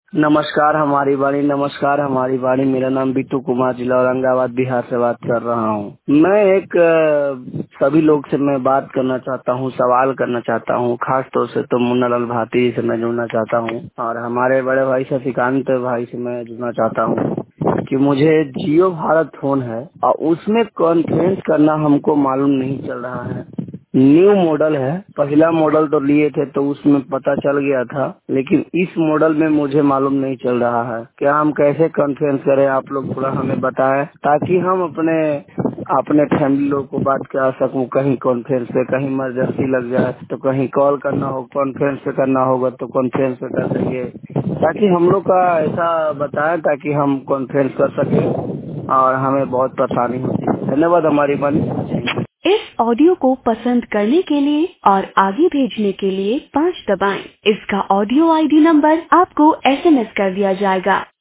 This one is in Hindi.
नमस्कार हमारी वाणी, नमस्कार हमारी वाणी। मेरा नाम बिट्टू कुमार, जिला औरंगाबाद, बिहार से बात कर रहा हूँ। मैं एक सभी लोग से मैं बात करना चाहता हूँ, सवाल करना चाहता हूँ। खास तौर से तो मुन्नालाल भाटी से मैं जुड़ना चाहता हूँ और हमारे बड़े भाई शशिकांत भाई से मैं जुड़ना चाहता हूँ कि मुझे जियो भारत फोन है और उसमें कॉन्फ्रेंस करना हमको मालूम नहीं चल रहा है। न्यू मॉडल है, पहला मॉडल तो लिए थे तो उसमें पता चल गया था, लेकिन इस मॉडल में मुझे मालूम नहीं चल रहा है। क्या हम कैसे कॉन्फ्रेंस करें, आप लोग थोड़ा हमें बताएं ताकि हम अपने अपने फैमिली लोग को बात करा सकूं। कहीं कॉन्फ्रेंस पे कहीं इमरजेंसी लग जाए तो कहीं कॉल करना हो, कॉन्फ्रेंस पे करना होगा तो कॉन्फ्रेंस पे कर देंगे, ताकि हम लोग का ऐसा बताएं ताकि हम कॉन्फ्रेंस कर सके और हमें बहुत परेशानी होती है। धन्यवाद हमारी बात। इस ऑडियो को पसंद करने के लिए और आगे भेजने के लिए 5 दबाएं। इसका ऑडियो आईडी नंबर आपको एसएमएस कर दिया जाएगा।